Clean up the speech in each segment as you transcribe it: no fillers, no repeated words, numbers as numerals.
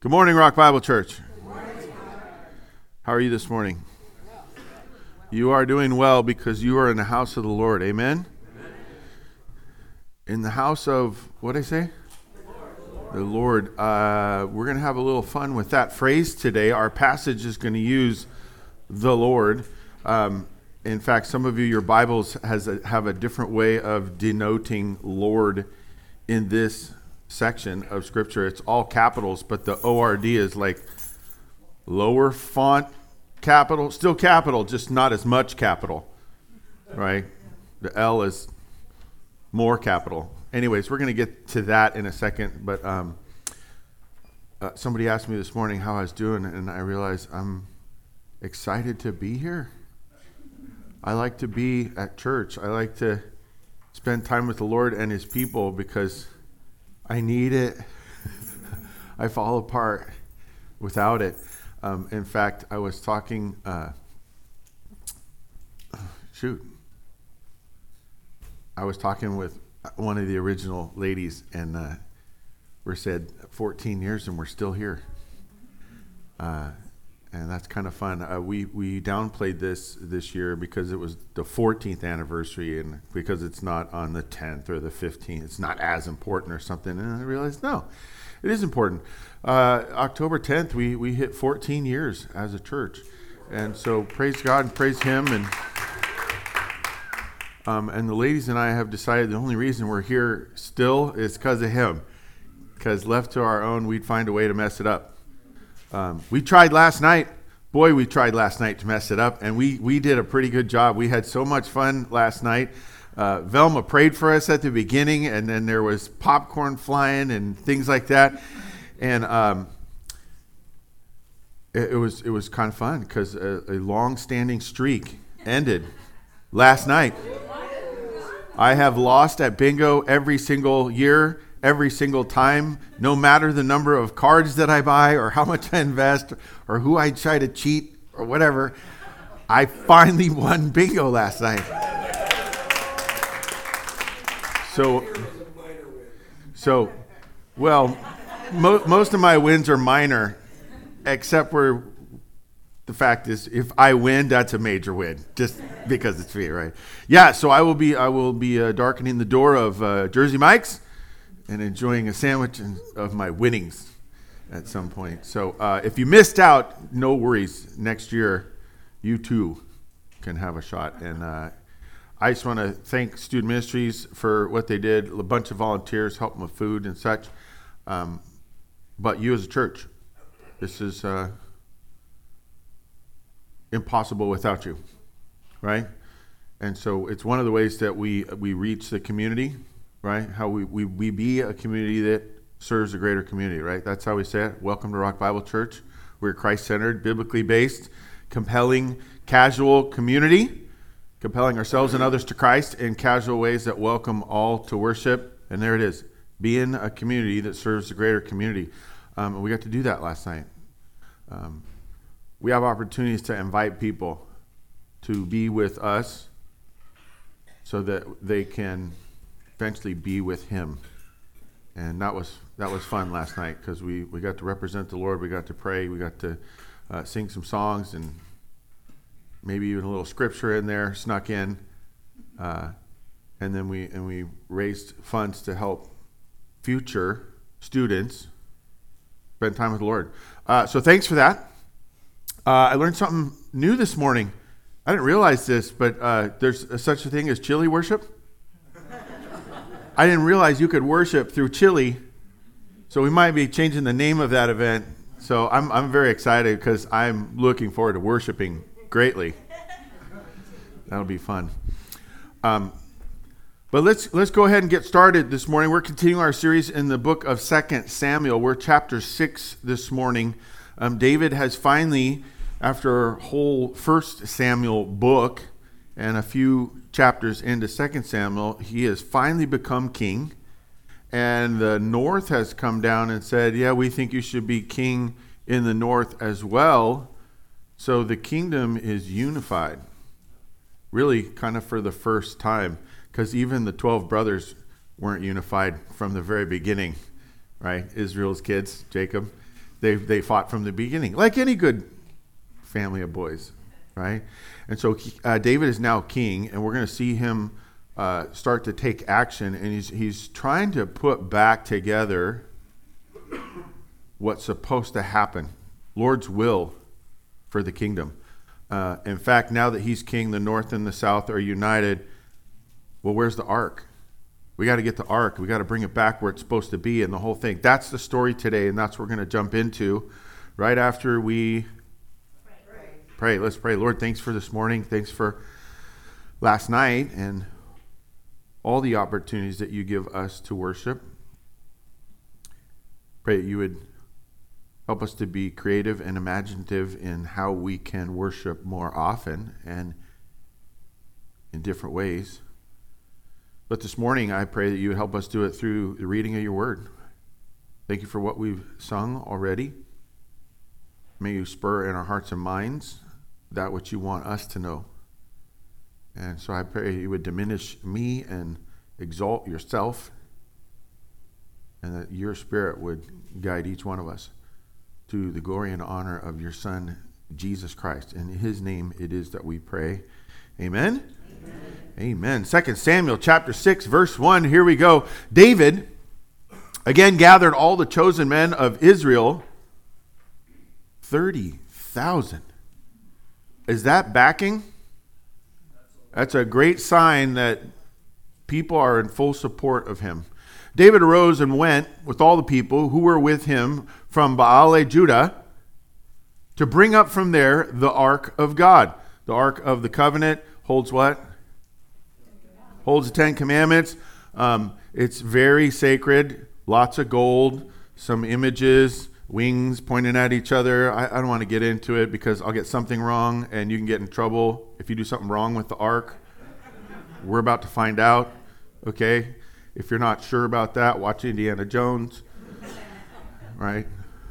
Good morning, Rock Bible Church. How are you this morning? You are doing well because you are in the house of the Lord. Amen? In the house of, what did I say? The Lord. We're going to have a little fun with that phrase today. Our passage is going to use the Lord. In fact, some of you, your Bibles have a different way of denoting Lord in this section of Scripture. It's all capitals, but the ORD is like lower font capital, still capital, just not as much capital, right? The L is more capital. Anyways, we're going to get to that in a second, but somebody asked me this morning how I was doing, and I realized I'm excited to be here. I like to be at church. I like to spend time with the Lord and His people because I need it. I fall apart without it. In fact, I was talking, I was talking with one of the original ladies, and we said 14 years and we're still here. And that's kind of fun. We downplayed this year because it was the 14th anniversary, and because it's not on the 10th or the 15th, it's not as important or something. And I realized, no, it is important. October 10th, we hit 14 years as a church. And so praise God and praise Him. And the ladies and I have decided the only reason we're here still is because of Him. Because left to our own, we'd find a way to mess it up. We tried last night. Boy, we tried last night to mess it up, and we did a pretty good job. We had so much fun last night. Velma prayed for us at the beginning, and then there was popcorn flying and things like that. And it was kind of fun because a long-standing streak ended last night. I have lost at bingo every single year. Every single time, no matter the number of cards that I buy or how much I invest or who I try to cheat or whatever, I finally won bingo last night. Most of my wins are minor, except where the fact is, if I win, that's a major win, just because it's me, right? Yeah, so I will be darkening the door of Jersey Mike's and enjoying a sandwich of my winnings at some point. So if you missed out, no worries. Next year, you too can have a shot. And I just want to thank Student Ministries for what they did. A bunch of volunteers helping with food and such. But you as a church, this is impossible without you, right? And so it's one of the ways that we reach the community, right? How we be a community that serves a greater community, right? That's how we say it. Welcome to Rock Bible Church. We're Christ-centered, biblically based, compelling, casual community, compelling ourselves and others to Christ in casual ways that welcome all to worship. And there it is, being a community that serves a greater community. And we got to do that last night. We have opportunities to invite people to be with us so that they can eventually be with Him. And that was fun last night because we got to represent the Lord. We got to pray. We got to sing some songs and maybe even a little scripture in there snuck in. And then we raised funds to help future students spend time with the Lord. So thanks for that. I learned something new this morning. I didn't realize this, but there's such a thing as chili worship. I didn't realize you could worship through chili, so we might be changing the name of that event. So I'm very excited because I'm looking forward to worshiping greatly. That'll be fun. But let's go ahead and get started this morning. We're continuing our series in the book of 2 Samuel. We're chapter 6 this morning. David has finally, after a whole 1 Samuel book and a few chapters into 2 Samuel, he has finally become king. And the north has come down and said, yeah, we think you should be king in the north as well. So the kingdom is unified, really kind of for the first time, because even the 12 brothers weren't unified from the very beginning, right? Israel's kids, Jacob. They fought from the beginning, like any good family of boys, right? And so David is now king, and we're going to see him start to take action, and he's trying to put back together what's supposed to happen, Lord's will for the kingdom. In fact, now that he's king, the north and the south are united. Well, where's the ark? We got to get the ark. We got to bring it back where it's supposed to be, and the whole thing. That's the story today, and that's what we're going to jump into right after we pray. Let's pray. Lord, thanks for this morning. Thanks for last night and all the opportunities that you give us to worship. Pray that you would help us to be creative and imaginative in how we can worship more often and in different ways. But this morning, I pray that you would help us do it through the reading of your word. Thank you for what we've sung already. May you spur in our hearts and minds that which you want us to know. And so I pray you would diminish me and exalt yourself, and that your Spirit would guide each one of us to the glory and honor of your Son, Jesus Christ. In his name it is that we pray. Amen? Amen. 2 Samuel chapter 6, verse 1. Here we go. David again gathered all the chosen men of Israel, 30,000. Is that backing? That's a great sign that people are in full support of him. David arose and went with all the people who were with him from Baale, Judah, to bring up from there the ark of God. The ark of the covenant holds what? Holds the Ten Commandments. It's very sacred. Lots of gold, some images, wings pointing at each other. I don't want to get into it because I'll get something wrong and you can get in trouble if you do something wrong with the ark. We're about to find out, okay? If you're not sure about that, watch Indiana Jones, right?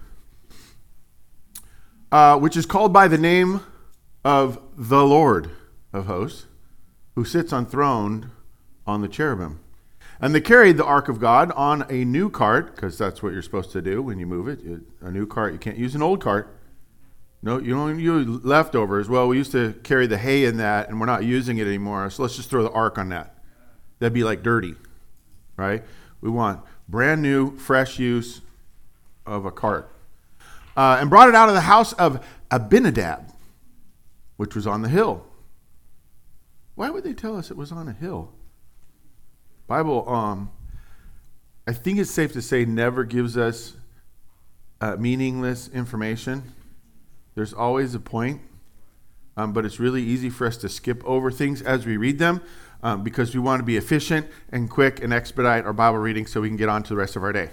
Which is called by the name of the Lord of hosts, who sits enthroned on the cherubim. And they carried the ark of God on a new cart, because that's what you're supposed to do when you move it. A new cart. You can't use an old cart. No, you don't use leftovers. Well, we used to carry the hay in that, and we're not using it anymore, so let's just throw the ark on that. That'd be like dirty, right? We want brand new, fresh use of a cart. And brought it out of the house of Abinadab, which was on the hill. Why would they tell us it was on a hill? Bible, I think it's safe to say, never gives us meaningless information. There's always a point, but it's really easy for us to skip over things as we read them because we want to be efficient and quick and expedite our Bible reading so we can get on to the rest of our day.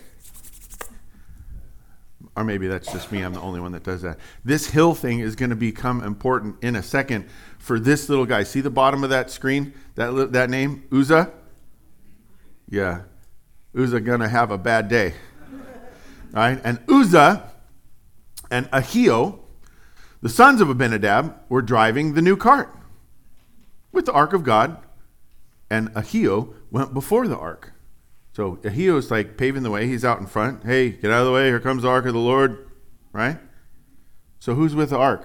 Or maybe that's just me. I'm the only one that does that. This hill thing is going to become important in a second for this little guy. See the bottom of that screen? That name? Uzzah? Yeah. Uzzah going to have a bad day. Right? And Uzzah and Ahio, the sons of Abinadab, were driving the new cart with the ark of God, and Ahio went before the ark. So Ahio is like paving the way. He's out in front. Hey, get out of the way. Here comes the ark of the Lord. Right? So who's with the ark?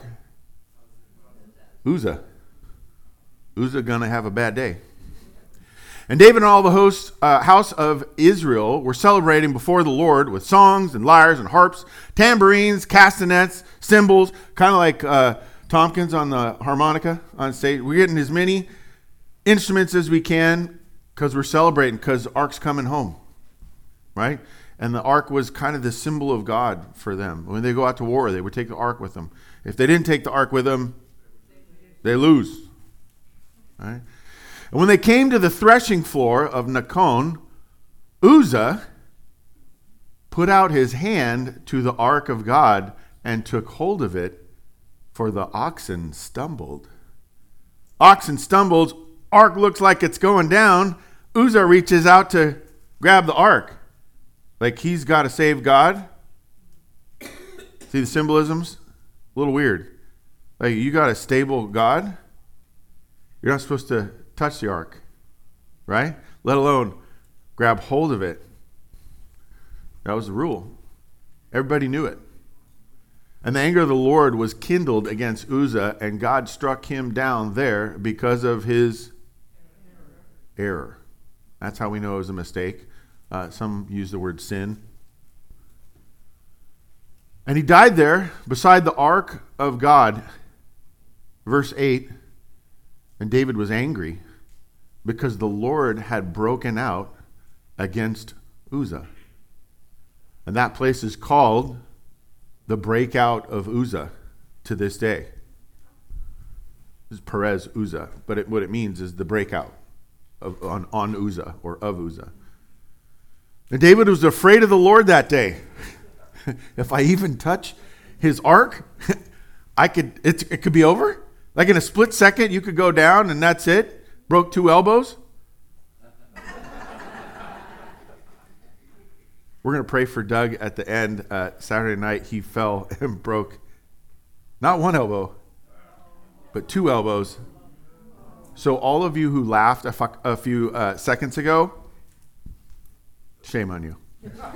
Uzzah. Uzzah going to have a bad day. And David and all the house of Israel were celebrating before the Lord with songs and lyres and harps, tambourines, castanets, cymbals, kind of like Tompkins on the harmonica on stage. We're getting as many instruments as we can because we're celebrating, because the ark's coming home, right? And the ark was kind of the symbol of God for them. When they go out to war, they would take the ark with them. If they didn't take the ark with them, they lose, right? And when they came to the threshing floor of Nakon, Uzzah put out his hand to the ark of God and took hold of it, for the oxen stumbled. Oxen stumbles, ark looks like it's going down. Uzzah reaches out to grab the ark. Like he's got to save God. See the symbolisms? A little weird. Like you got a stable God. You're not supposed to touch the ark, right? Let alone grab hold of it. That was the rule. Everybody knew it. And the anger of the Lord was kindled against Uzzah, and God struck him down there because of his error. That's how we know it was a mistake. Some use the word sin. And he died there beside the ark of God. Verse 8, and David was angry because the Lord had broken out against Uzzah. And that place is called the breakout of Uzzah to this day. This is Perez Uzzah, but what it means is the breakout on Uzzah or of Uzzah. And David was afraid of the Lord that day. If I even touch his ark, it could be over. Like in a split second, you could go down and that's it. Broke 2 elbows. We're going to pray for Doug at the end. Saturday night, he fell and broke not 1 elbow, but 2 elbows. So all of you who laughed a few seconds ago, shame on you.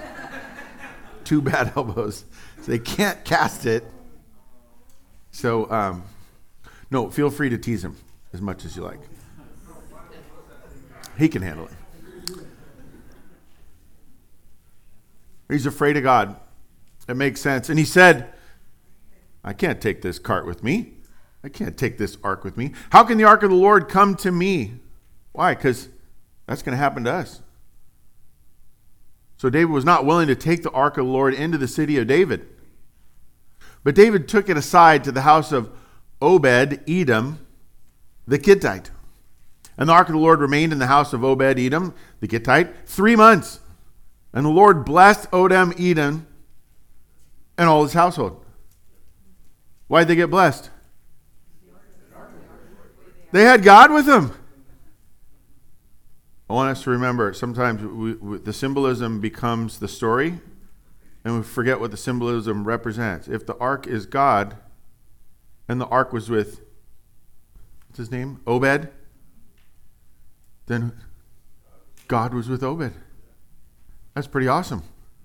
2 bad elbows. So they can't cast it. So, no, feel free to tease him as much as you like. He can handle it. He's afraid of God. It makes sense. And he said, I can't take this cart with me. I can't take this ark with me. How can the ark of the Lord come to me? Why? Because that's going to happen to us. So David was not willing to take the ark of the Lord into the city of David. But David took it aside to the house of Obed-Edom, the Gittite. And the ark of the Lord remained in the house of Obed-Edom, the Gittite, 3 months. And the Lord blessed Obed-Edom and all his household. Why did they get blessed? They had God with them. I want us to remember, sometimes the symbolism becomes the story, and we forget what the symbolism represents. If the ark is God, and the ark was with, what's his name? Obed, then God was with Obed. That's pretty awesome.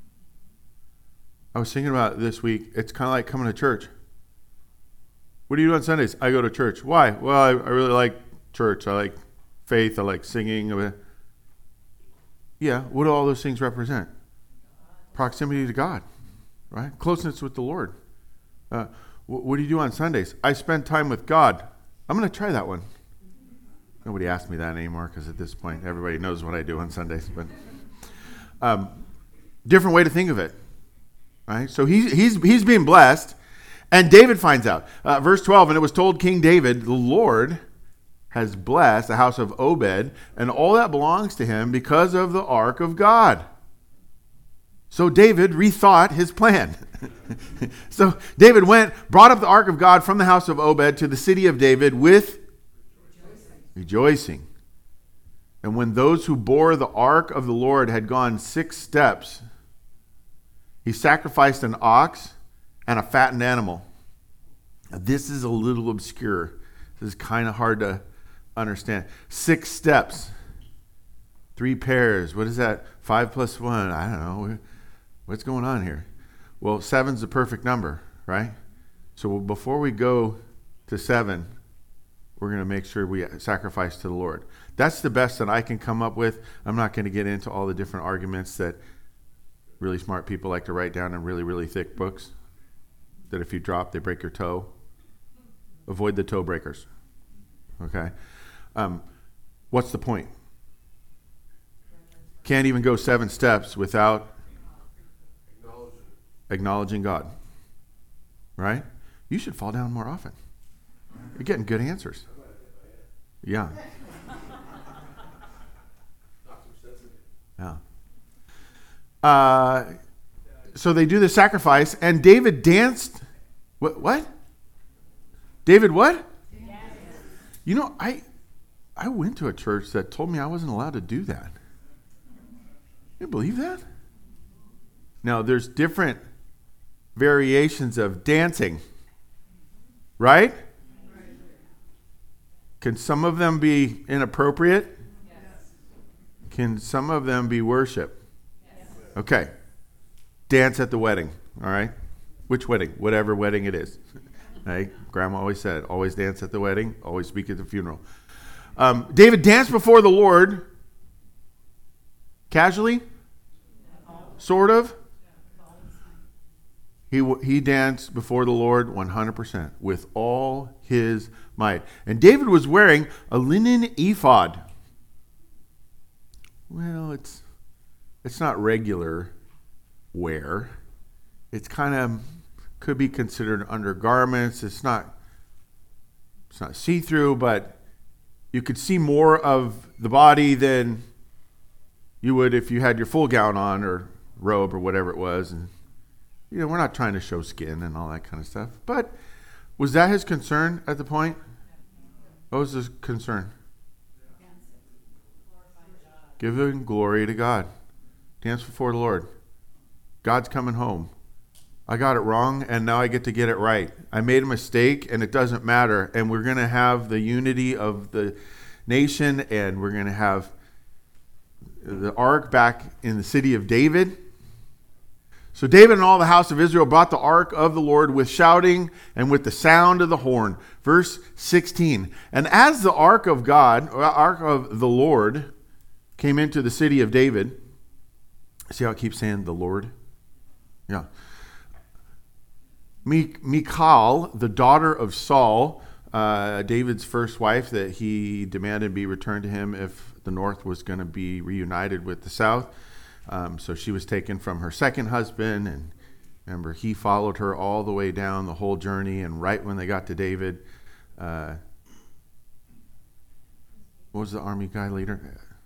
I was thinking about it this week. It's kind of like coming to church. What do you do on Sundays? I go to church. Why? Well, I really like church. I like faith. I like singing. Yeah, what do all those things represent? Proximity to God, right? Closeness with the Lord. What do you do on Sundays? I spend time with God. I'm going to try that one. Nobody asks me that anymore because at this point, everybody knows what I do on Sundays. But different way to think of it, right? So he's being blessed, and David finds out. Verse 12, and it was told King David, the Lord has blessed the house of Obed and all that belongs to him because of the ark of God. So David rethought his plan. So David brought up the ark of God from the house of Obed to the city of David with rejoicing. And when those who bore the ark of the Lord had gone 6 steps, he sacrificed an ox and a fattened animal. Now, this is a little obscure. This is kind of hard to understand. 6 steps, 3 pairs. What is that? 5 plus 1. I don't know. What's going on here? Well, 7's the perfect number, right? So before we go to 7, we're going to make sure we sacrifice to the Lord. That's the best that I can come up with. I'm not going to get into all the different arguments that really smart people like to write down in really, really thick books, that if you drop, they break your toe. Avoid the toe breakers. Okay? What's the point? Can't even go 7 steps without acknowledging God. Right? You should fall down more often. You're getting good answers. Yeah. Yeah. So they do the sacrifice, and David danced. What? David what? Yes. You know, I went to a church that told me I wasn't allowed to do that. You believe that? Now, there's different variations of dancing, right? Can some of them be inappropriate? Yes. Can some of them be worship? Yes. Okay. Dance at the wedding, all right? Which wedding? Whatever wedding it is. Right? Grandma always said, always dance at the wedding, always speak at the funeral. David danced before the Lord casually, sort of. He danced before the Lord 100% with all his might. And David was wearing a linen ephod. Well, it's not regular wear. It's kind of could be considered undergarments. It's not see-through, but you could see more of the body than you would if you had your full gown on or robe or whatever it was. And we're not trying to show skin and all that kind of stuff. But was that his concern at the point? What was his concern? Giving glory to God. Dance before the Lord. God's coming home. I got it wrong, and now I get to get it right. I made a mistake, and it doesn't matter. And we're going to have the unity of the nation, and we're going to have the ark back in the city of David. So David and all the house of Israel brought the ark of the Lord with shouting and with the sound of the horn. Verse 16. And as the ark of God, or ark of the Lord, came into the city of David. See how it keeps saying the Lord? Yeah. Michal, the daughter of Saul, David's first wife that he demanded be returned to him if the north was going to be reunited with the south. So she was taken from her second husband, and remember, he followed her all the way down the whole journey, and right when they got to David, what was the army guy leader?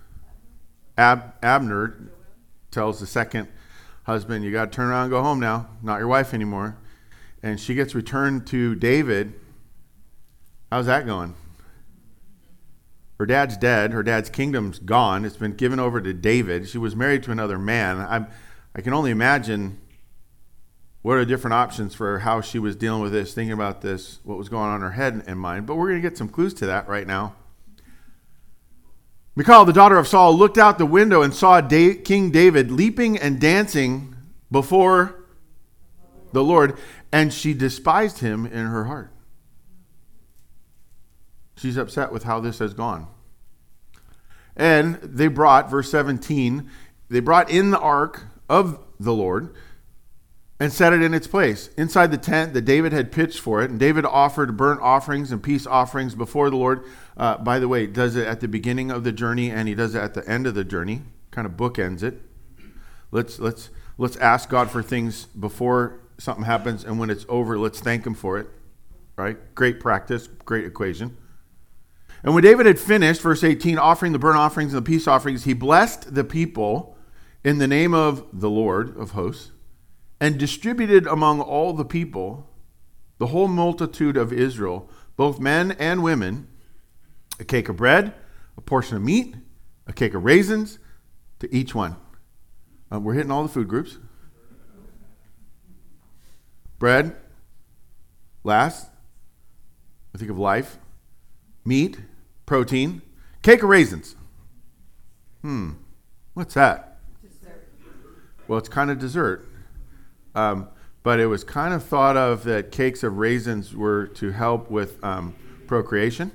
Abner tells the second husband, you got to turn around and go home now, not your wife anymore. And she gets returned to David. How's that going? Her dad's dead. Her dad's kingdom's gone. It's been given over to David. She was married to another man. I can only imagine what are different options for how she was dealing with this, thinking about this, what was going on in her head and mind. But we're going to get some clues to that right now. Michal, the daughter of Saul, looked out the window and saw King David leaping and dancing before the Lord, and she despised him in her heart. She's upset with how this has gone. And they brought, verse 17, they brought in the ark of the Lord and set it in its place inside the tent that David had pitched for it. And David offered burnt offerings and peace offerings before the Lord. By the way, does it at the beginning of the journey, and he does it at the end of the journey. Kind of bookends it. Let's ask God for things before something happens, and when it's over, let's thank him for it. Right? Great practice, great equation. And when David had finished, verse 18, offering the burnt offerings and the peace offerings, he blessed the people in the name of the Lord of hosts, and distributed among all the people, the whole multitude of Israel, both men and women, a cake of bread, a portion of meat, a cake of raisins, to each one. We're hitting all the food groups. Bread, last, I think of life. Meat, protein, cake of raisins. What's that? Dessert. Well, it's kind of dessert. But it was kind of thought of that cakes of raisins were to help with procreation,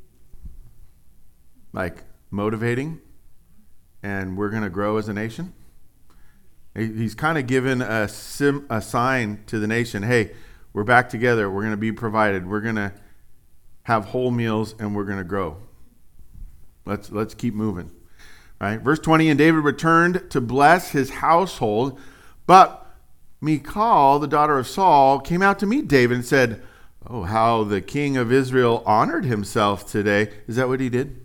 like motivating, and we're going to grow as a nation. He's kind of given a sign to the nation, hey, we're back together, we're going to be provided, we're going to have whole meals, and we're going to grow. Let's keep moving. Right? Verse 20, and David returned to bless his household, but Michal, the daughter of Saul, came out to meet David and said, oh, how the king of Israel honored himself today. Is that what he did?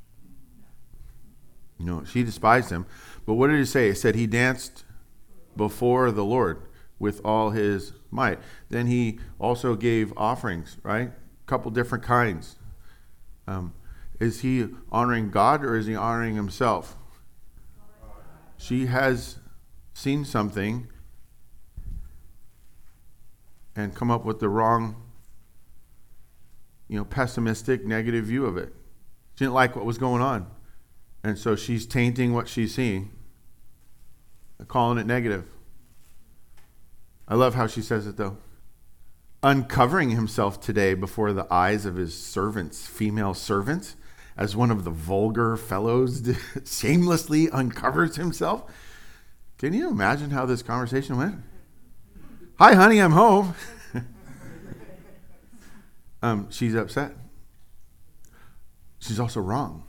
No, she despised him. But what did he say? He said he danced before the Lord with all his might. Then he also gave offerings, right? A couple different kinds. Is he honoring God or is he honoring himself? She has seen something and come up with the wrong, pessimistic, negative view of it. She didn't like what was going on. And so she's tainting what she's seeing, calling it negative. I love how she says it though. Uncovering himself today before the eyes of his servants, female servants, as one of the vulgar fellows shamelessly uncovers himself. Can you imagine how this conversation went? Hi, honey, I'm home. She's upset. She's also wrong.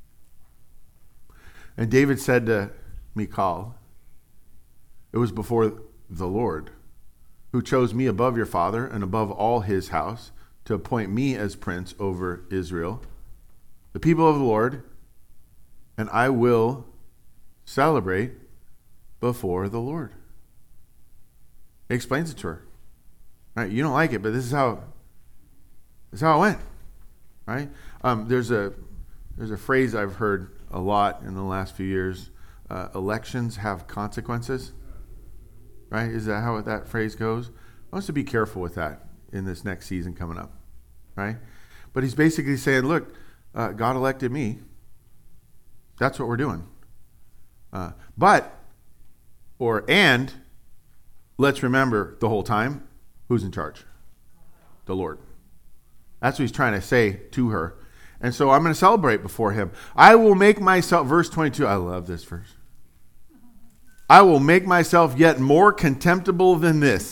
And David said to Michal, it was before the Lord who chose me above your father and above all his house to appoint me as prince over Israel, the people of the Lord, and I will celebrate before the Lord. He explains it to her. Right? You don't like it, but this is how it went. Right? There's a phrase I've heard a lot in the last few years. Elections have consequences. Right? Is that how that phrase goes? I want us to be careful with that in this next season coming up. Right? But he's basically saying, look, God elected me. That's what we're doing. And let's remember the whole time, who's in charge? The Lord. That's what he's trying to say to her. And so I'm going to celebrate before him. I will make myself, verse 22, I love this verse. I will make myself yet more contemptible than this.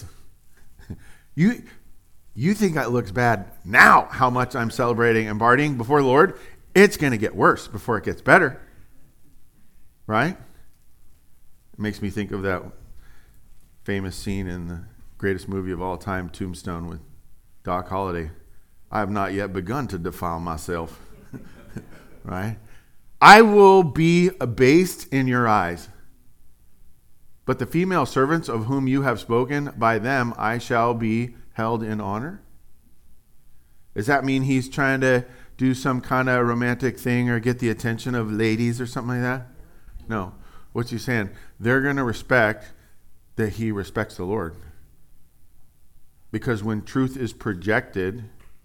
You think that looks bad now, how much I'm celebrating and partying before the Lord? It's going to get worse before it gets better. Right? It makes me think of that famous scene in the greatest movie of all time, Tombstone, with Doc Holliday. I have not yet begun to defile myself. Right? I will be abased in your eyes. But the female servants of whom you have spoken, by them I shall be held in honor. Does that mean he's trying to do some kind of romantic thing or get the attention of ladies or something like that? No. What's he saying? They're going to respect that he respects the Lord. Because when truth is projected,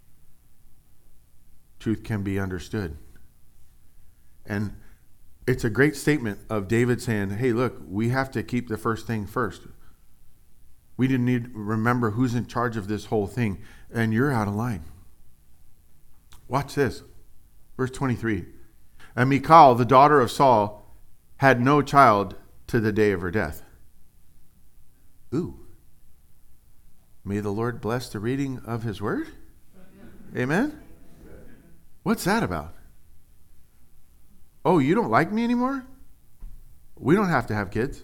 truth can be understood. And it's a great statement of David saying, hey, look, we have to keep the first thing first. We didn't need to remember who's in charge of this whole thing, and you're out of line. Watch this. Verse 23. And Michal, the daughter of Saul, had no child to the day of her death. Ooh. May the Lord bless the reading of his word. Amen? What's that about? Oh, you don't like me anymore? We don't have to have kids.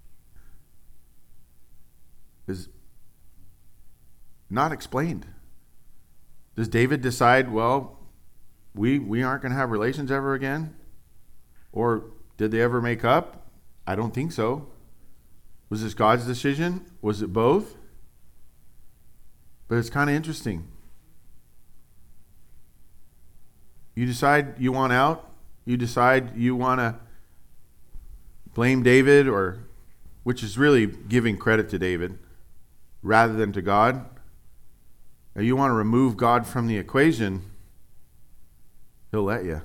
Is not explained. Does David decide, well, we aren't going to have relations ever again? Or did they ever make up? I don't think so. Was this God's decision? Was it both? But it's kind of interesting. You decide you want out. You decide you want to blame David, or which is really giving credit to David rather than to God. Or you want to remove God from the equation, he'll let you.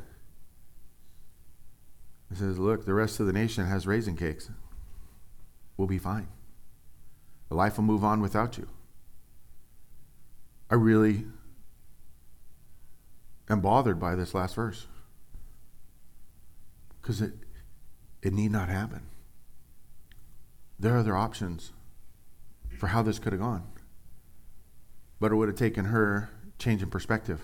He says, look, the rest of the nation has raisin cakes. We'll be fine. The life will move on without you. I really am bothered by this last verse. Because it need not happen. There are other options for how this could have gone. But it would have taken her change in perspective.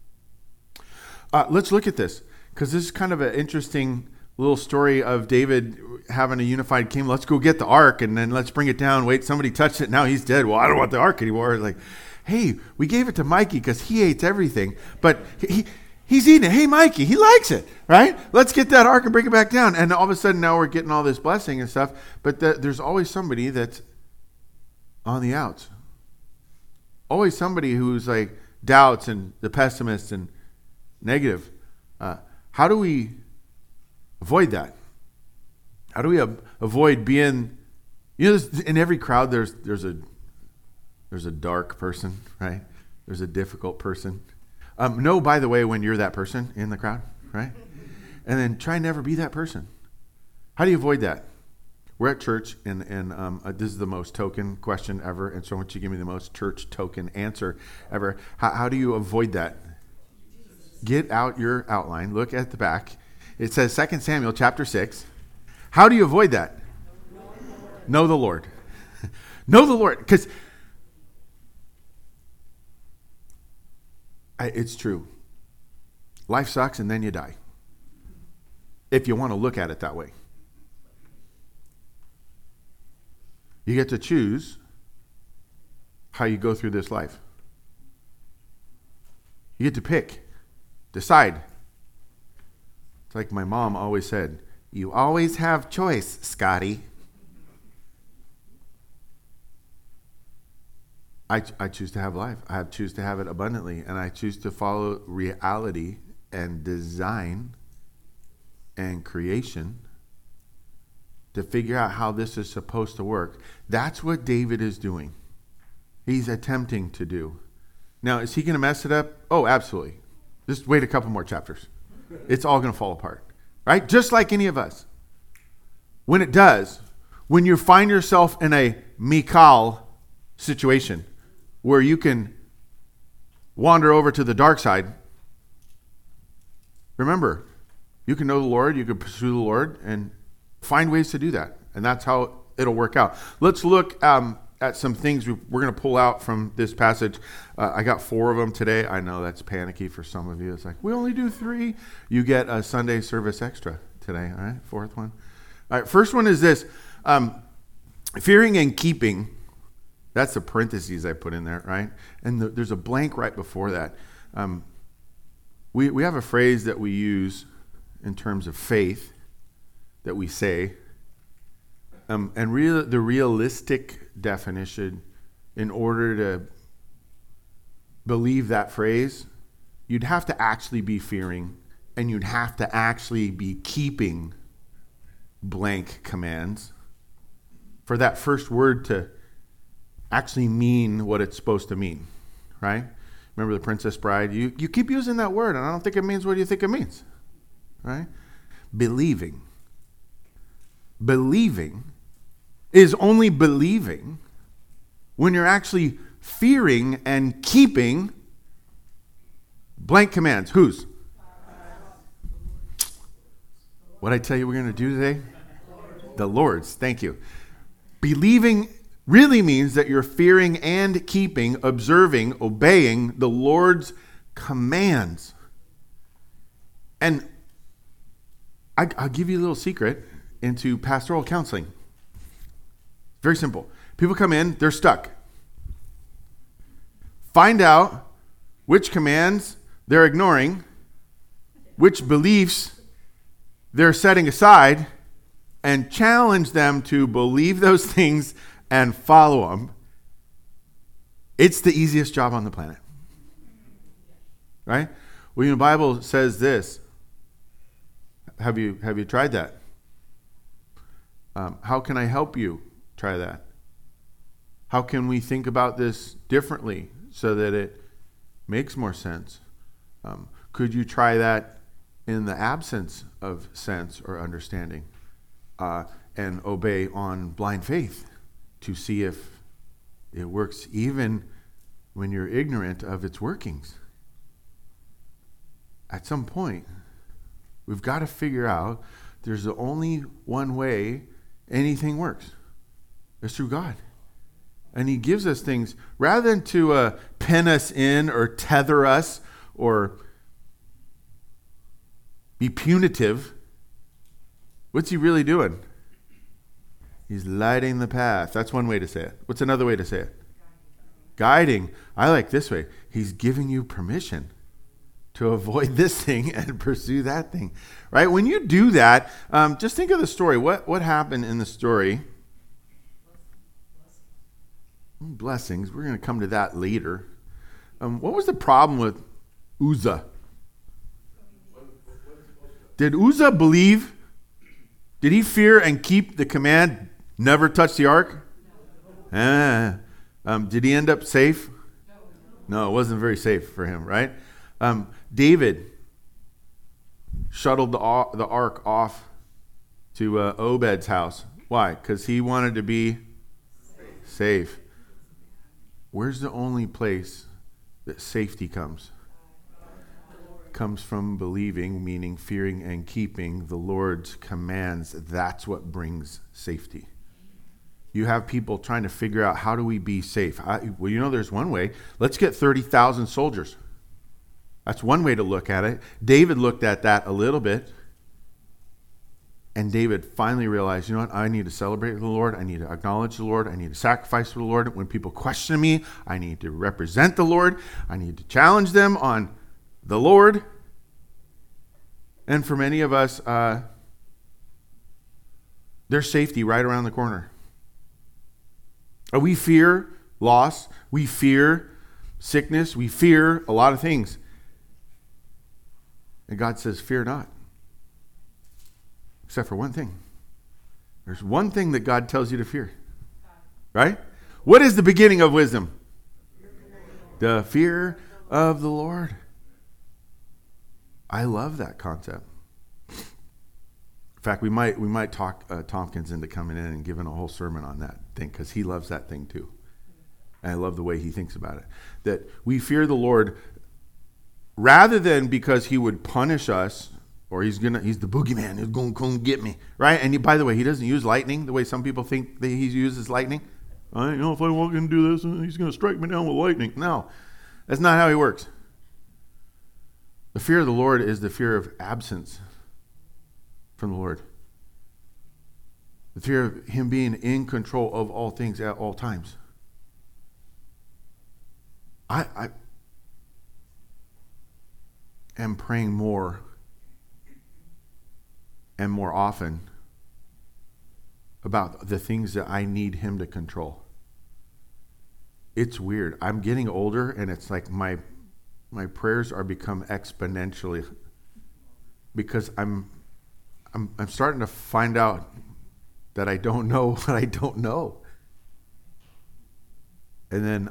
Let's look at this, because this is kind of an interesting little story of David having a unified kingdom. Let's go get the ark, and then let's bring it down. Wait, somebody touched it. Now he's dead. Well, I don't want the ark anymore. It's like, hey, we gave it to Mikey because he hates everything. But he's eating it. Hey, Mikey, he likes it, right? Let's get that ark and bring it back down. And all of a sudden now we're getting all this blessing and stuff. But there's always somebody that's on the outs. Always somebody who's like doubts and the pessimist and negative. How do we avoid that? How do we avoid being, in every crowd there's a dark person, right? There's a difficult person. Know, by the way, when you're that person in the crowd, right? And then try never be that person. How do you avoid that? We're at church, and this is the most token question ever, and so I want you to give me the most church token answer ever. How do you avoid that? Get out your outline. Look at the back. It says 2 Samuel chapter 6. How do you avoid that? Know the Lord. Know the Lord. Because it's true. Life sucks and then you die. If you want to look at it that way. You get to choose how you go through this life. You get to pick. Decide. It's like my mom always said, you always have choice, Scotty. I choose to have life. I choose to have it abundantly, and I choose to follow reality and design and creation to figure out how this is supposed to work. That's what David is doing. He's attempting to do. Now, is he going to mess it up? Oh, absolutely. Just wait a couple more chapters. It's all going to fall apart, right? Just like any of us. When it does, when you find yourself in a Michal situation where you can wander over to the dark side, remember, you can know the Lord, you can pursue the Lord, and find ways to do that. And that's how it'll work out. Let's look at some things we're going to pull out from this passage. I got 4 of them today. I know that's panicky for some of you. It's like, we only do 3. You get a Sunday service extra today, all right? 4th one. All right, first one is this. Fearing and keeping. That's the parentheses I put in there, right? And there's a blank right before that. We have a phrase that we use in terms of faith that we say. And the realistic definition, in order to believe that phrase, you'd have to actually be fearing, and you'd have to actually be keeping blank commands for that first word to actually mean what it's supposed to mean, right? Remember the Princess Bride? You keep using that word, and I don't think it means what you think it means, right? Believing. Believing is only believing when you're actually fearing and keeping blank commands. Whose? What I tell you we're going to do today? The Lord's. Thank you. Believing really means that you're fearing and keeping, observing, obeying the Lord's commands. And I'll give you a little secret into pastoral counseling. Very simple. People come in, they're stuck. Find out which commands they're ignoring, which beliefs they're setting aside, and challenge them to believe those things and follow them. It's the easiest job on the planet. Right? Well, the Bible says this. Have you tried that? How can I help you try that? How can we think about this differently so that it makes more sense? Could you try that in the absence of sense or understanding and obey on blind faith to see if it works even when you're ignorant of its workings? At some point, we've got to figure out there's the only one way anything works. It's through God. And he gives us things, rather than to pen us in or tether us or be punitive. What's he really doing? He's lighting the path. That's one way to say it. What's another way to say it? Guiding. I like this way. He's giving you permission to avoid this thing and pursue that thing. Right? When you do that, just think of the story. What happened in the story? Blessings. We're going to come to that later. What was the problem with Uzzah? Did Uzzah believe? Did he fear and keep the command, never touch the ark? Did he end up safe? No, it wasn't very safe for him, right? David shuttled the ark off to Obed's house. Why? Because he wanted to be safe. Where's the only place that safety comes? Comes from believing, meaning fearing and keeping the Lord's commands. That's what brings safety. You have people trying to figure out, how do we be safe? Well, there's one way. Let's get 30,000 soldiers. That's one way to look at it. David looked at that a little bit. And David finally realized, you know what? I need to celebrate the Lord. I need to acknowledge the Lord. I need to sacrifice for the Lord. When people question me, I need to represent the Lord. I need to challenge them on the Lord. And for many of us, there's safety right around the corner. We fear loss. We fear sickness. We fear a lot of things. And God says, fear not. Except for one thing. There's one thing that God tells you to fear. Right? What is the beginning of wisdom? The fear of the Lord. I love that concept. In fact, we might talk Tompkins into coming in and giving a whole sermon on that thing, because he loves that thing too. And I love the way he thinks about it. That we fear the Lord rather than because he would punish us, or he's the boogeyman who's going to come get me, right? And by the way, he doesn't use lightning the way some people think that he uses lightning. If I walk in and do this, he's going to strike me down with lightning. No, that's not how he works. The fear of the Lord is the fear of absence from the Lord. The fear of him being in control of all things at all times. I am praying more and more often about the things that I need him to control. It's weird. I'm getting older, and it's like my prayers are become exponentially, because I'm starting to find out that I don't know what I don't know. And then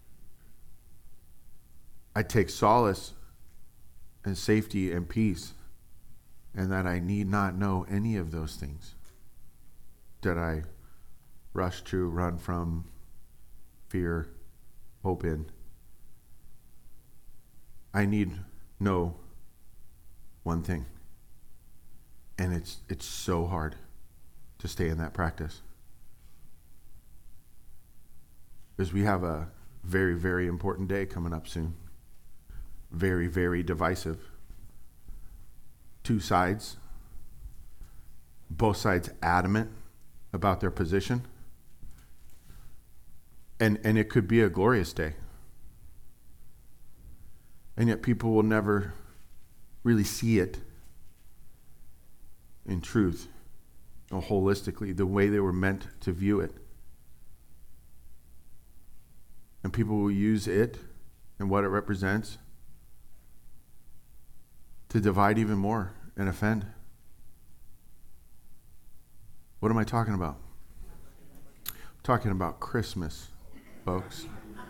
I take solace and safety and peace, and that I need not know any of those things that I rush to, run from, fear, hope in. I need know one thing. And it's so hard to stay in that practice. Because we have a very, very important day coming up soon. Very, very divisive. Two sides. Both sides adamant about their position. And it could be a glorious day. And yet people will never really see it in truth or holistically, the way they were meant to view it. And people will use it and what it represents to divide even more and offend. What am I talking about? I'm talking about Christmas, folks.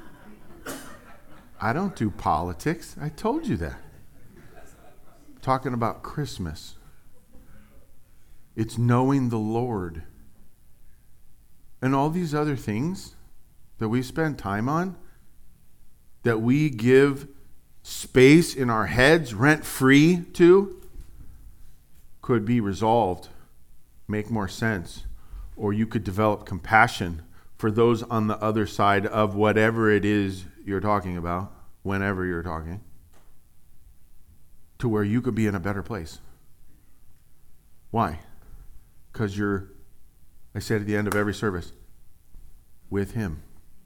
I don't do politics. I told you that. I'm talking about Christmas. It's knowing the Lord. And all these other things that we spend time on, that we give space in our heads rent-free to, could be resolved, make more sense, or you could develop compassion for those on the other side of whatever it is you're talking about, whenever you're talking, to where you could be in a better place. Why? Because I said at the end of every service, with him.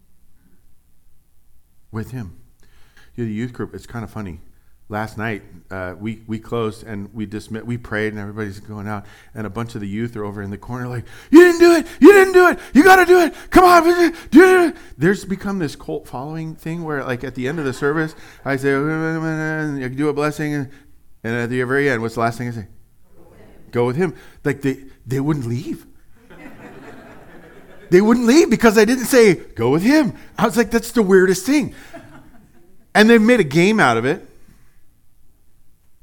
With him. The youth group, it's kind of funny. Last night, we closed and we prayed, and everybody's going out, and a bunch of the youth are over in the corner like, you didn't do it, you got to do it, come on, do it. There's become this cult following thing where, like, at the end of the service, I say, you do a blessing, and at the very end, what's the last thing I say? Go with him. Like, they wouldn't leave. They wouldn't leave because I didn't say, go with him. I was like, that's the weirdest thing. And they've made a game out of it.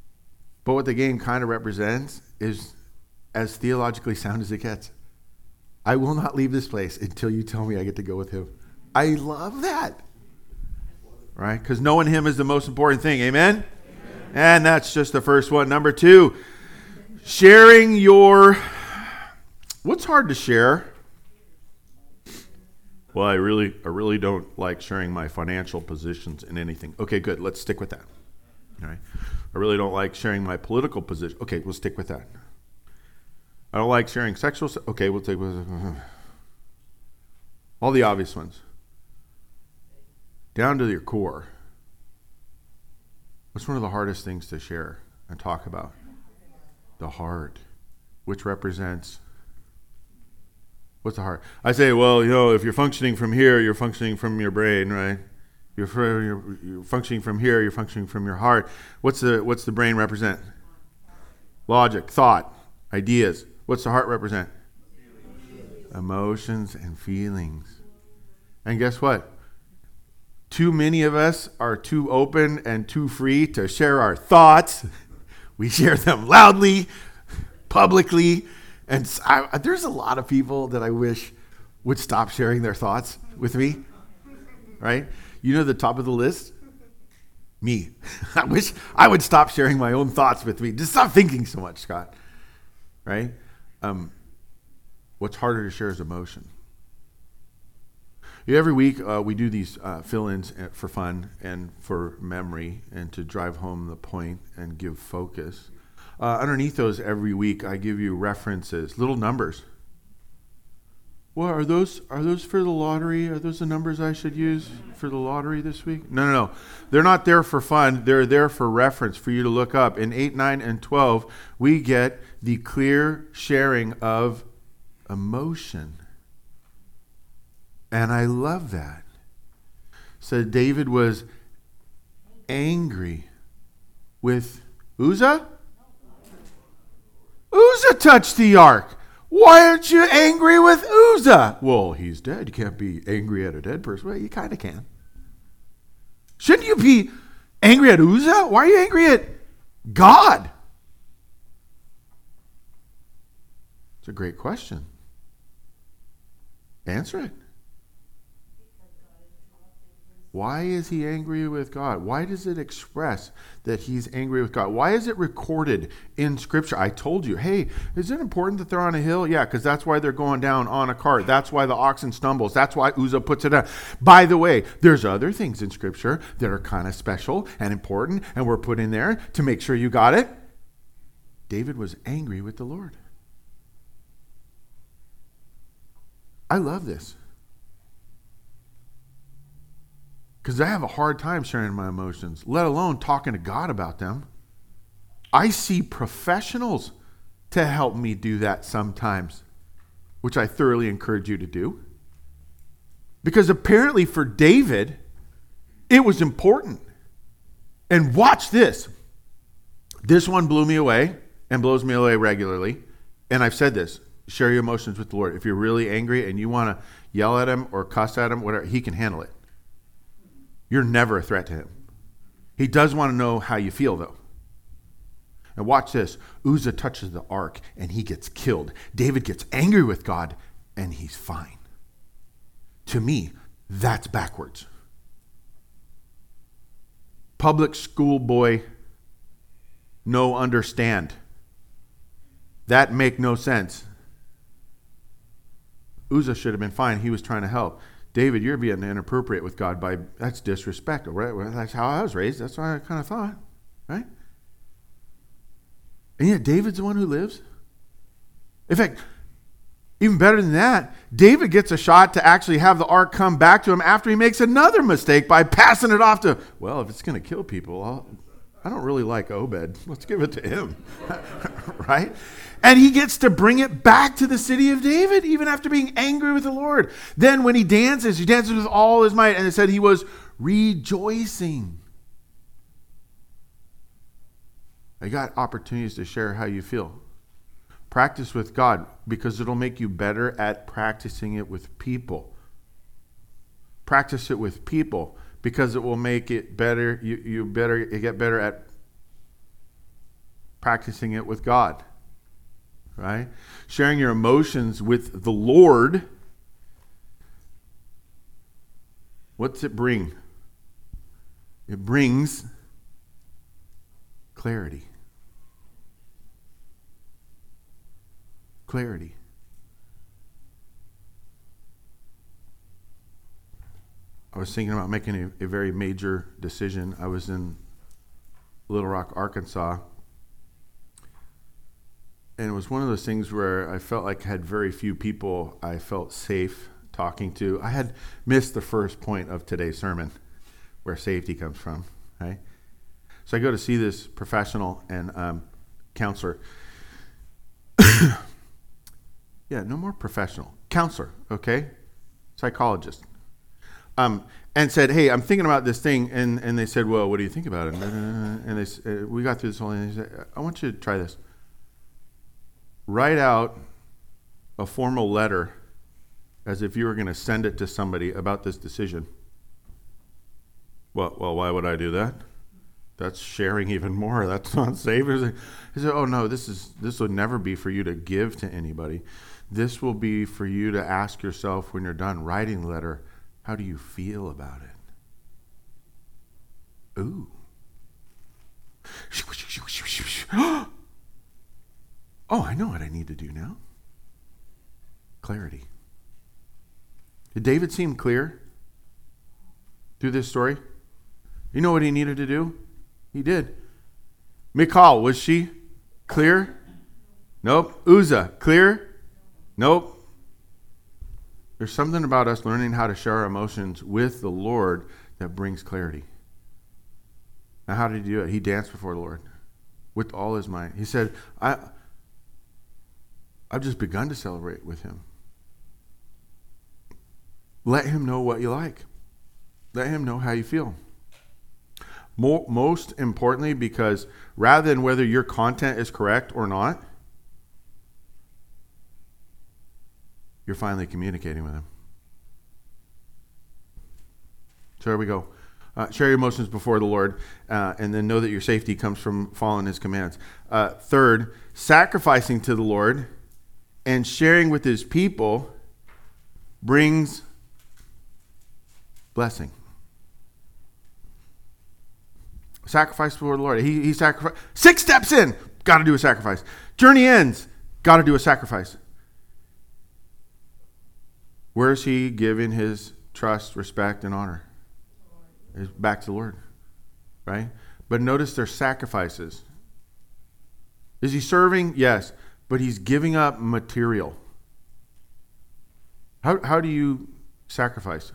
But what the game kind of represents is as theologically sound as it gets. I will not leave this place until you tell me I get to go with him. I love that. Right? Because knowing him is the most important thing. Amen? Amen? And that's just the first one. Number 2, sharing your... What's hard to share? Well, I really don't like sharing my financial positions in anything. Okay, good. Let's stick with that. All right. I really don't like sharing my political position. Okay, we'll stick with that. I don't like sharing sexual... Okay, we'll take... All the obvious ones. Down to your core. What's one of the hardest things to share and talk about? The heart, which represents... What's the heart? I say, well, if you're functioning from here, you're functioning from your brain, right? You're functioning from here, you're functioning from your heart. What's the brain represent? Logic, thought, ideas. What's the heart represent? Emotions and feelings. And guess what? Too many of us are too open and too free to share our thoughts. We share them loudly, publicly. And there's a lot of people that I wish would stop sharing their thoughts with me, right? You know the top of the list? Me. I wish I would stop sharing my own thoughts with me. Just stop thinking so much, Scott, right? What's harder to share is emotion. Every week we do these fill-ins for fun and for memory and to drive home the point and give focus. Underneath those every week, I give you references, little numbers. Well, are those for the lottery? Are those the numbers I should use for the lottery this week? No. They're not there for fun. They're there for reference for you to look up. In 8, 9, and 12, we get the clear sharing of emotion. And I love that. So David was angry with Uzzah? Uzzah touched the ark. Why aren't you angry with Uzzah? Well, he's dead. You can't be angry at a dead person. Well, you kind of can. Shouldn't you be angry at Uzzah? Why are you angry at God? It's a great question. Answer it. Why is he angry with God? Why does it express that he's angry with God? Why is it recorded in Scripture? I told you, hey, is it important that they're on a hill? Yeah, because that's why they're going down on a cart. That's why the oxen stumbles. That's why Uzzah puts it down. By the way, there's other things in Scripture that are kind of special and important, and we're put in there to make sure you got it. David was angry with the Lord. I love this. Because I have a hard time sharing my emotions, let alone talking to God about them. I see professionals to help me do that sometimes, which I thoroughly encourage you to do. Because apparently for David, it was important. And watch this. This one blew me away and blows me away regularly. And I've said this, share your emotions with the Lord. If you're really angry and you want to yell at him or cuss at him, whatever, he can handle it. You're never a threat to him. He does want to know how you feel, though. And watch this. Uzzah touches the ark, and he gets killed. David gets angry with God, and he's fine. To me, that's backwards. Public school boy, no understand. That make no sense. Uzzah should have been fine. He was trying to help. David, you're being inappropriate with God that's disrespectful, right? Well, that's how I was raised. That's what I kind of thought, right? And yet David's the one who lives. In fact, even better than that, David gets a shot to actually have the ark come back to him after he makes another mistake by passing it off to, well, if it's going to kill people, I don't really like Obed. Let's give it to him, right? And he gets to bring it back to the city of David, even after being angry with the Lord. Then when he dances with all his might. And it said he was rejoicing. You got opportunities to share how you feel. Practice with God, because it'll make you better at practicing it with people. Practice it with people, because it will make it better. You get better at practicing it with God. right? Sharing your emotions with the Lord. What's it bring? It brings clarity. Clarity. I was thinking about making a very major decision. I was in Little Rock, Arkansas, and it was one of those things where I felt like I had very few people I felt safe talking to. I had missed the first point of today's sermon, where safety comes from, right? So I go to see this professional and counselor. Yeah, no more professional. Counselor, okay? Psychologist. And said, hey, I'm thinking about this thing. And they said, well, what do you think about it? And we got through this whole thing. They said, I want you to try this. Write out a formal letter as if you were going to send it to somebody about this decision. Well, why would I do that? That's sharing even more. That's not safe. He said, oh, no, this would never be for you to give to anybody. This will be for you to ask yourself when you're done writing the letter, how do you feel about it? Ooh. Oh, I know what I need to do now. Clarity. Did David seem clear through this story? You know what he needed to do? He did. Michal, was she clear? Nope. Uzzah, clear? Nope. There's something about us learning how to share our emotions with the Lord that brings clarity. Now, how did he do it? He danced before the Lord with all his might. He said, I've just begun to celebrate with him. Let him know what you like. Let him know how you feel. Most importantly, because rather than whether your content is correct or not, you're finally communicating with him. So there we go. Share your emotions before the Lord, and then know that your safety comes from following his commands. Third, sacrificing to the Lord and sharing with his people brings blessing. Sacrifice before the Lord. He sacrificed. 6 steps in, got to do a sacrifice. Journey ends, got to do a sacrifice. Where is he giving his trust, respect, and honor? It's back to the Lord, right? But notice there's sacrifices. Is he serving? Yes, but he's giving up material. How do you sacrifice?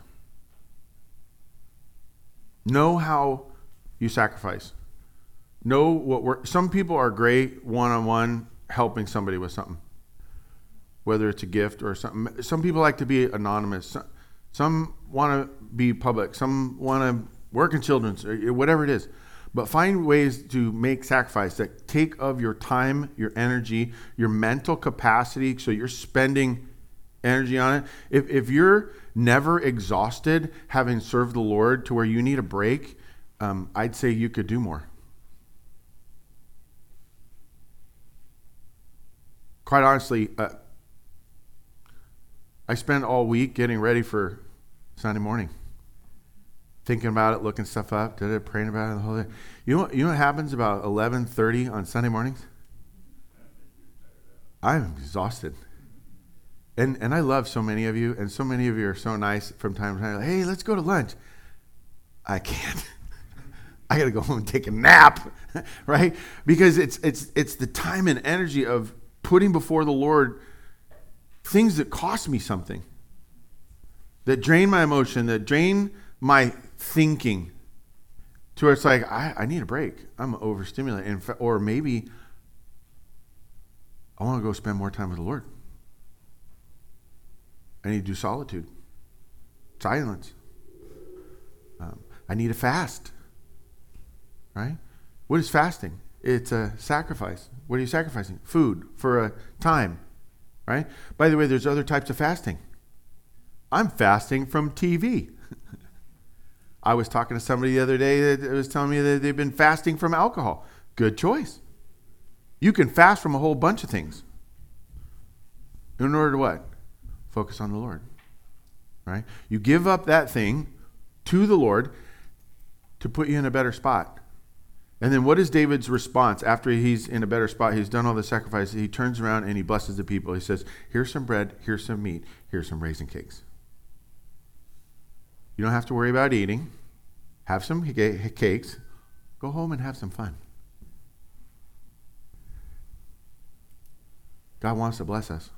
Know how you sacrifice. Know what some people are great one-on-one helping somebody with something. Whether it's a gift or something. Some people like to be anonymous. Some want to be public. Some want to work in children's, or whatever it is. But find ways to make sacrifice that take of your time, your energy, your mental capacity, so you're spending energy on it. If you're never exhausted having served the Lord to where you need a break, I'd say you could do more. Quite honestly, I spend all week getting ready for Sunday morning. Thinking about it, looking stuff up, praying about it the whole day. You know what happens about 11:30 on Sunday mornings? I'm exhausted. And I love so many of you, and so many of you are so nice from time to time. Like, hey, let's go to lunch. I can't. I got to go home and take a nap, right? Because it's the time and energy of putting before the Lord things that cost me something, that drain my emotion, that drain my thinking, to where it's like, I need a break. I'm overstimulated. Or maybe I want to go spend more time with the Lord. I need to do solitude, silence. I need a fast, right? What is fasting? It's a sacrifice. What are you sacrificing? Food for a time, right? By the way, there's other types of fasting. I'm fasting from TV. I was talking to somebody the other day that was telling me that they've been fasting from alcohol. Good choice. You can fast from a whole bunch of things. In order to what? Focus on the Lord. Right? You give up that thing to the Lord to put you in a better spot. And then what is David's response after he's in a better spot? He's done all the sacrifices. He turns around and he blesses the people. He says, here's some bread, here's some meat, here's some raisin cakes. You don't have to worry about eating. Have some cakes. Go home and have some fun. God wants to bless us.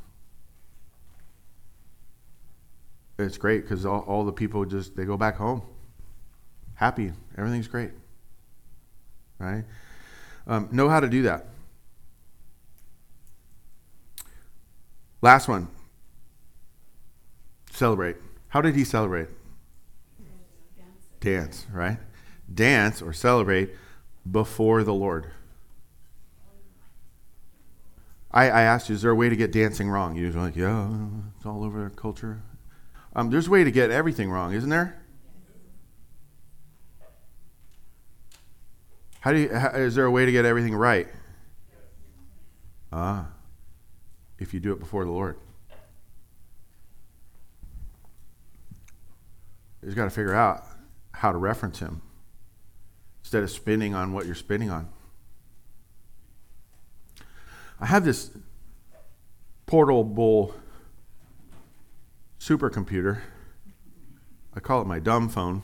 It's great because all the people they go back home happy. Everything's great. Right? Know how to do that. Last one. Celebrate. How did he celebrate? Dance, right? Dance or celebrate before the Lord. I asked you, is there a way to get dancing wrong? You're like, yeah, it's all over our culture. There's a way to get everything wrong, isn't there? Is there a way to get everything right? If you do it before the Lord. You just got to figure out how to reference him instead of spinning on what you're spinning on. I have this portable supercomputer. I call it my dumb phone.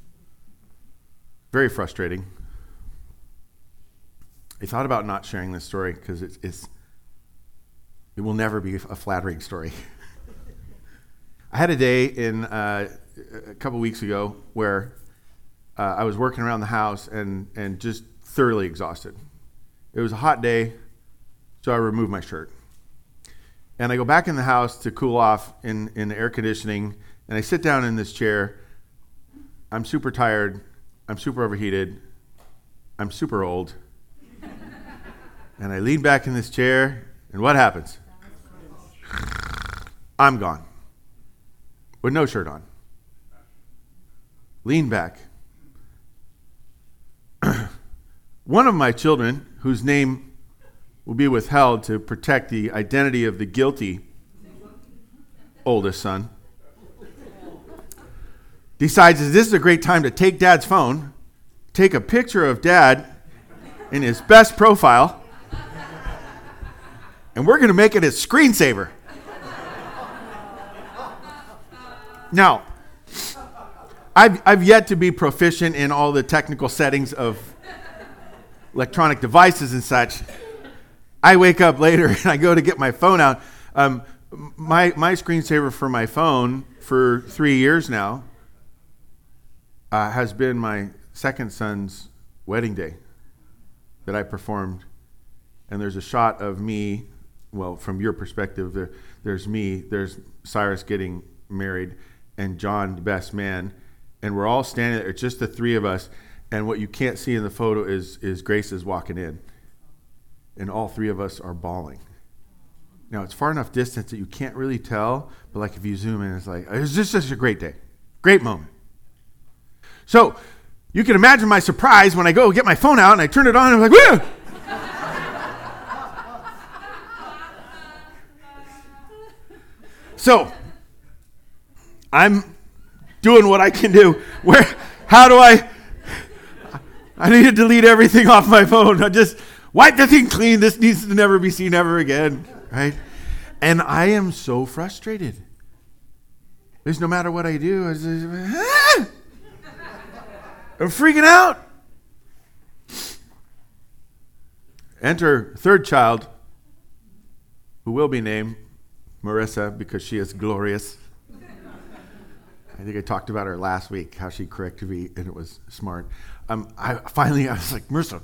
Very frustrating. I thought about not sharing this story because it will never be a flattering story. I had a day a couple weeks ago where I was working around the house and just thoroughly exhausted. It was a hot day, so I removed my shirt. And I go back in the house to cool off in the air conditioning, and I sit down in this chair. I'm super tired. I'm super overheated. I'm super old. And I lean back in this chair, and what happens? I'm gone. With no shirt on. Lean back. One of my children, whose name will be withheld to protect the identity of the guilty oldest son, decides that this is a great time to take Dad's phone, take a picture of Dad in his best profile, and we're going to make it a screensaver. Now, I've yet to be proficient in all the technical settings of electronic devices and such. I wake up later and I go to get my phone out. My screensaver for my phone for 3 years now has been my second son's wedding day that I performed. And there's a shot of me, well, from your perspective, there's me, there's Cyrus getting married, and John, the best man. And we're all standing there, it's just the three of us. And what you can't see in the photo is Grace is walking in. And all three of us are bawling. Now, it's far enough distance that you can't really tell, but like if you zoom in, it's like, it's just such a great day. Great moment. So, you can imagine my surprise when I go get my phone out and I turn it on and I'm like, woo! So, I'm doing what I can do. How do I need to delete everything off my phone. I just wipe the thing clean. This needs to never be seen ever again, right? And I am so frustrated. Because no matter what I do, I'm freaking out. Enter third child, who will be named Marissa because she is glorious. I think I talked about her last week, how she corrected me, and it was smart. I was like, Marissa.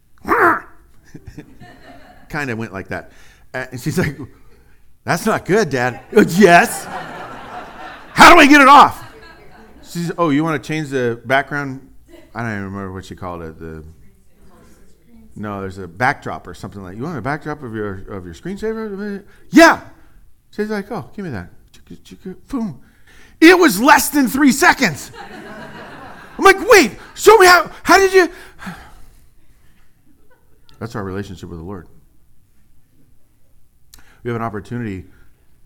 Kind of went like that. And she's like, that's not good, Dad. Yes. How do I get it off? She's, oh, you want to change the background? I don't even remember what she called it. No, there's a backdrop or something like. You want a backdrop of your screensaver? Yeah. She's like, oh, give me that. Boom. It was less than 3 seconds. I'm like, wait, show me how did you? That's our relationship with the Lord. We have an opportunity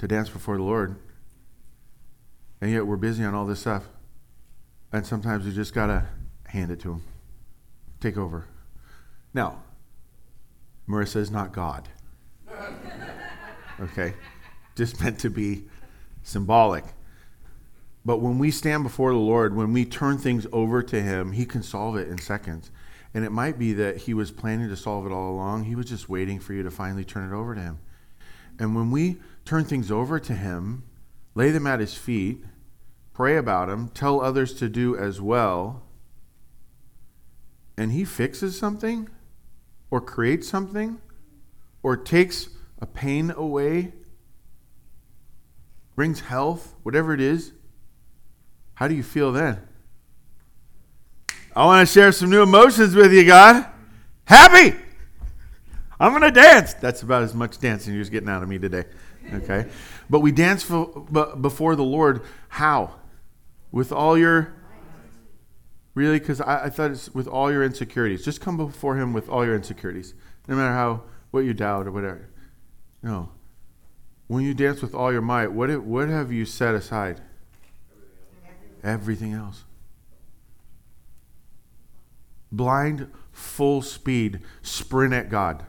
to dance before the Lord. And yet we're busy on all this stuff. And sometimes we just got to hand it to him. Take over. Now, Marissa is not God. Okay? Just meant to be symbolic. But when we stand before the Lord, when we turn things over to him, he can solve it in seconds. And it might be that he was planning to solve it all along. He was just waiting for you to finally turn it over to him. And when we turn things over to him, lay them at his feet, pray about them, tell others to do as well, and he fixes something or creates something or takes a pain away, brings health, whatever it is, how do you feel then? I want to share some new emotions with you, God. Happy! I'm going to dance. That's about as much dancing you're getting out of me today. Okay? But we dance before the Lord. How? With all your... Really? Because I thought it's with all your insecurities. Just come before him with all your insecurities. No matter what you doubt or whatever. No. When you dance with all your might, what have you set aside? Everything else. Blind, full speed, sprint at God.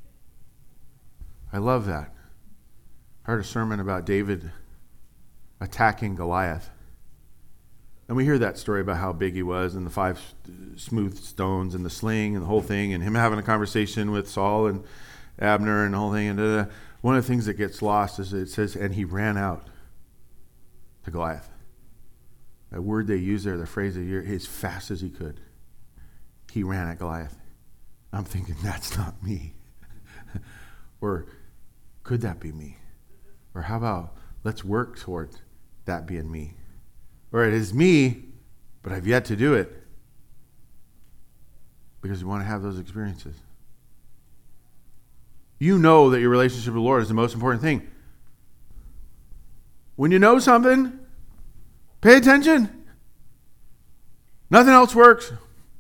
I love that. I heard a sermon about David attacking Goliath. And we hear that story about how big he was and the 5 smooth stones and the sling and the whole thing and him having a conversation with Saul and Abner and the whole thing. And one of the things that gets lost is it says, and he ran out to Goliath. That word they use there, the phrase they use, as fast as he could. He ran at Goliath. I'm thinking, that's not me. Or could that be me? Or how about, let's work toward that being me. Or it is me, but I've yet to do it. Because you want to have those experiences. You know that your relationship with the Lord is the most important thing. When you know something, pay attention. Nothing else works.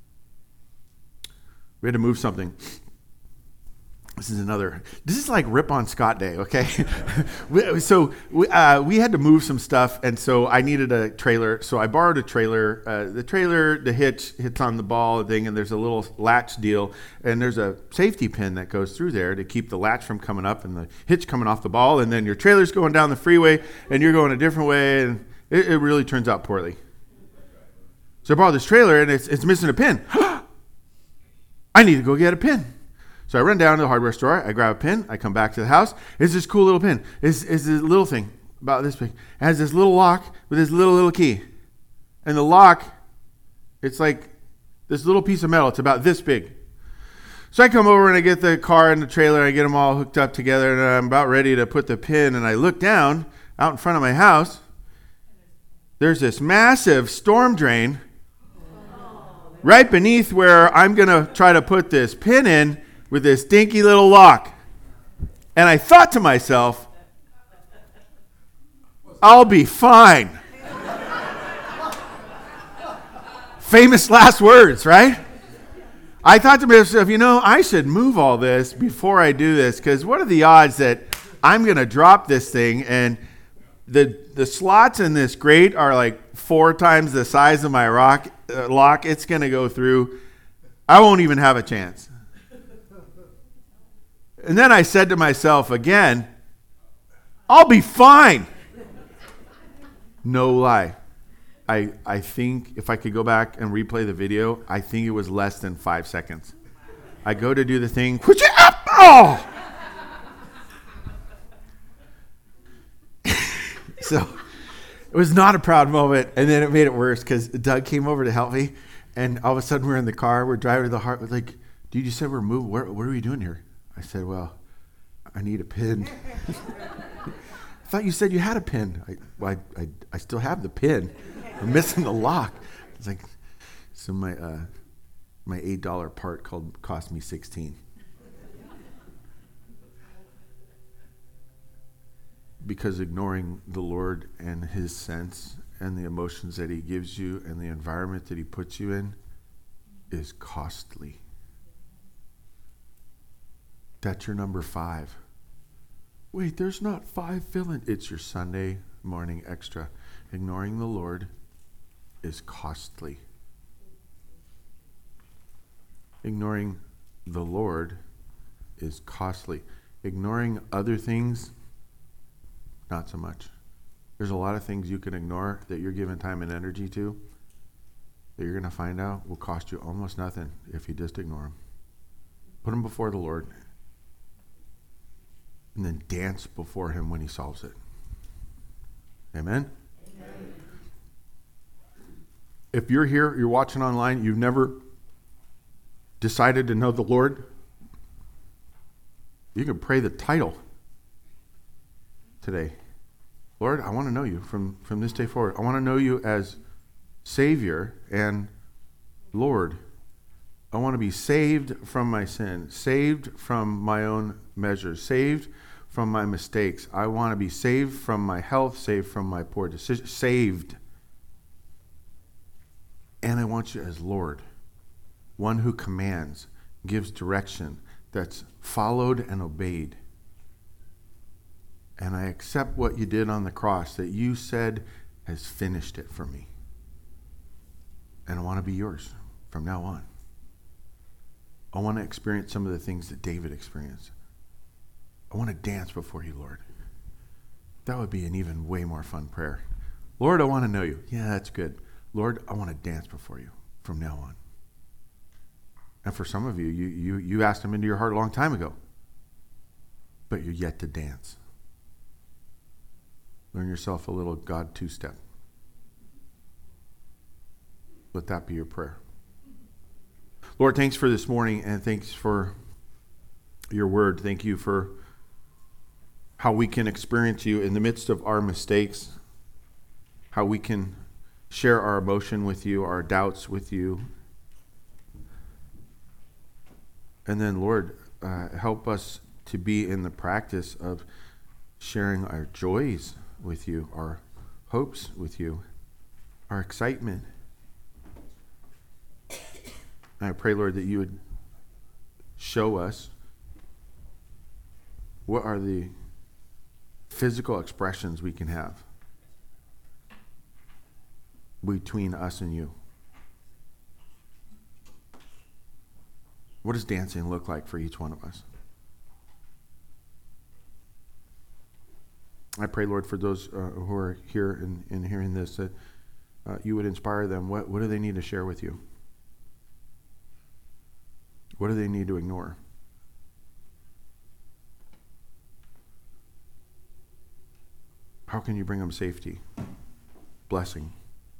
We had to move something. This is like Rip on Scott Day, okay? we had to move some stuff, and so I needed a trailer. So I borrowed a trailer. The hitch hits on the ball thing, and there's a little latch deal, and there's a safety pin that goes through there to keep the latch from coming up and the hitch coming off the ball, and then your trailer's going down the freeway, and you're going a different way, and it really turns out poorly. So I borrowed this trailer, and it's missing a pin. I need to go get a pin. So I run down to the hardware store. I grab a pin. I come back to the house. It's this cool little pin. It's this little thing about this big. It has this little lock with this little key. And the lock, it's like this little piece of metal. It's about this big. So I come over and I get the car and the trailer. And I get them all hooked up together. And I'm about ready to put the pin. And I look down out in front of my house. There's this massive storm drain right beneath where I'm going to try to put this pin in with this dinky little lock. And I thought to myself, I'll be fine. Famous last words, right? I thought to myself, I should move all this before I do this, because what are the odds that I'm going to drop this thing and the slots in this grate are like 4 times the size of my lock. It's going to go through. I won't even have a chance. And then I said to myself again, I'll be fine. No lie. I think if I could go back and replay the video, I think it was less than 5 seconds. I go to do the thing. Oh! So it was not a proud moment. And then it made it worse because Doug came over to help me. And all of a sudden we're in the car. We're driving to the heart. We're like, dude, you said we're moving. What are we doing here? I said, well, I need a pin. I thought you said you had a pin. I still have the pin. I'm missing the lock. It's like, so my $8 part cost me $16. Because ignoring the Lord and his sense and the emotions that he gives you and the environment that he puts you in is costly. That's your number 5. Wait, there's not 5 fill-in. It's your Sunday morning extra. Ignoring the Lord is costly. Ignoring the Lord is costly. Ignoring other things, not so much. There's a lot of things you can ignore that you're giving time and energy to that you're going to find out will cost you almost nothing if you just ignore them. Put them before the Lord and then dance before him when he solves it. Amen? Amen. If you're here, you're watching online, you've never decided to know the Lord, you can pray the title today. Lord, I want to know you from this day forward. I want to know you as Savior and Lord. I want to be saved from my sin, saved from my own measures, saved from my mistakes. I want to be saved from my health, saved from my poor decisions, saved. And I want you as Lord, one who commands, gives direction, that's followed and obeyed. And I accept what you did on the cross, that you said has finished it for me. And I want to be yours from now on. I want to experience some of the things that David experienced. I want to dance before you, Lord. That would be an even way more fun prayer. Lord, I want to know you. Yeah, that's good. Lord, I want to dance before you from now on. And for some of you, you asked him into your heart a long time ago. But you're yet to dance. Learn yourself a little God two-step. Let that be your prayer. Lord, thanks for this morning and thanks for your word. Thank you for how we can experience you in the midst of our mistakes, how we can share our emotion with you, our doubts with you. And then, Lord, help us to be in the practice of sharing our joys with you, our hopes with you, our excitement. And I pray, Lord, that you would show us what are the physical expressions we can have between us and you. What does dancing look like for each one of us? I pray, Lord, for those who are here and hearing this, that you would inspire them. What do they need to share with you? What do they need to ignore? How can you bring them safety, blessing?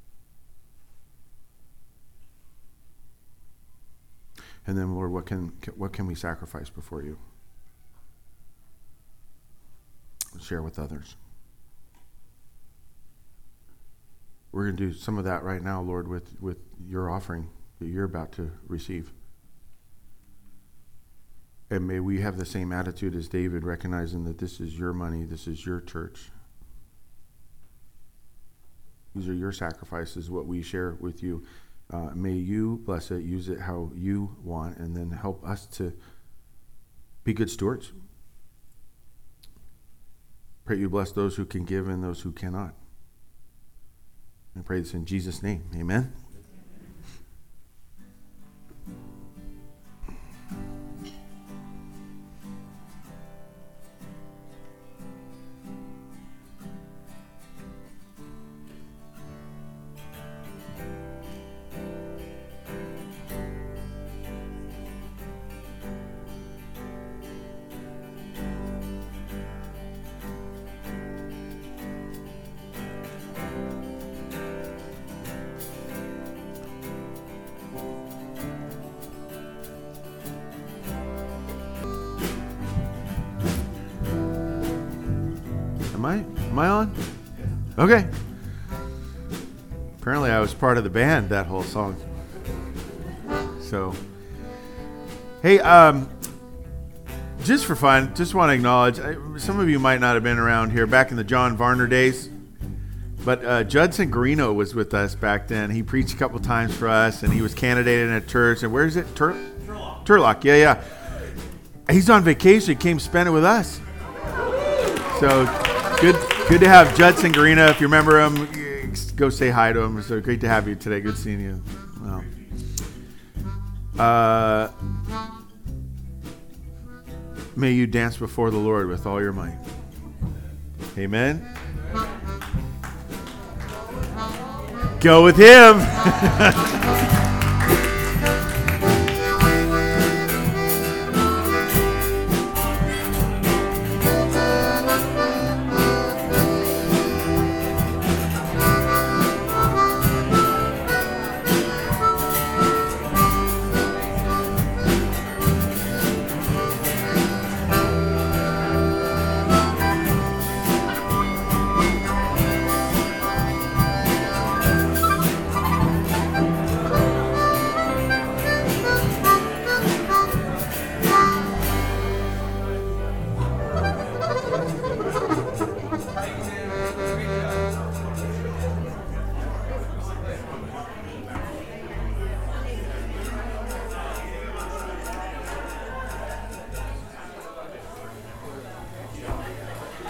And then, Lord, what can we sacrifice before you? Share with others. We're going to do some of that right now, Lord, with your offering that you're about to receive. And may we have the same attitude as David, recognizing that this is your money, this is your church. These are your sacrifices, what we share with you. May you bless it, use it how you want, and then help us to be good stewards. Pray you bless those who can give and those who cannot. I pray this in Jesus' name. Amen. Am I on? Okay. Apparently I was part of the band that whole song. So, hey, just for fun, just want to acknowledge, some of you might not have been around here back in the John Varner days, but Judson Garino was with us back then. He preached a couple times for us, and he was candidated in a church. And where is it? Turlock. Yeah. He's on vacation. He came spend it with us. So good to have Judson Garina. If you remember him, go say hi to him. So great to have you today. Good seeing you. Wow. May you dance before the Lord with all your might. Amen. Go with him.